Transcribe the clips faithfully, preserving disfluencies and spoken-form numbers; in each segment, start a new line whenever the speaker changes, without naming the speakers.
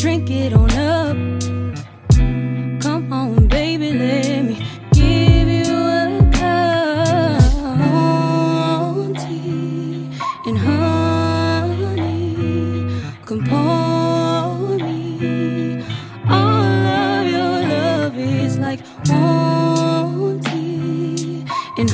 drink it on up. Come on, baby, let me give you a cup. Warm tea and honey, come pour me. All of your love is like warm tea and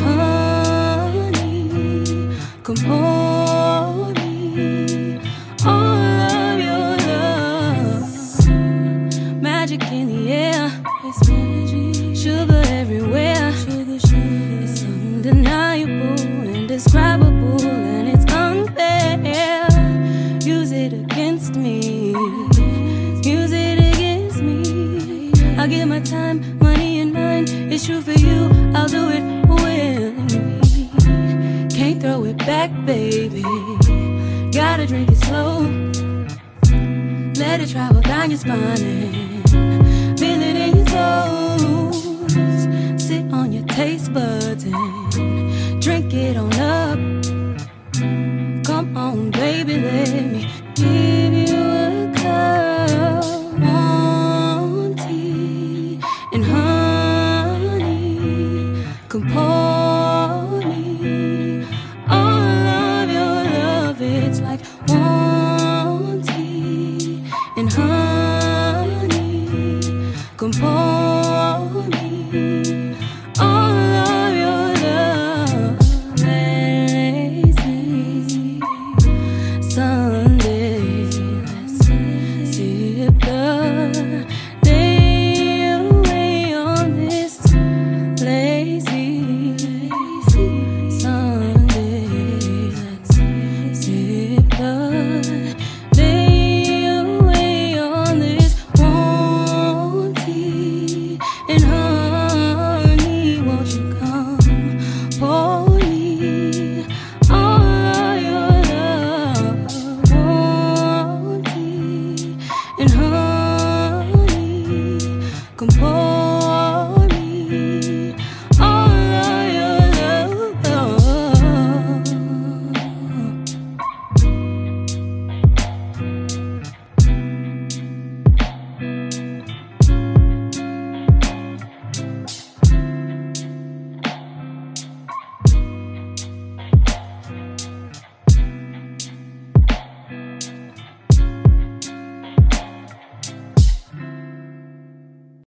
honey, come pour me. All of your love, magic in the air, it's magic. Sugar everywhere, sugar, sugar. It's undeniable, indescribable, and it's unfair. Use it against me, use it against me. I'll give my time, money, and mine. It's true for you, I'll do it willingly. Can't throw it back, baby. Gotta drink it slow. Let it travel down your spine and feel it in your toes. Sit on your taste buds and drink it on up. Come on, baby, let me give you a cup. Warm tea and honey, come pour me. All of your love, it's like warm tea and honey.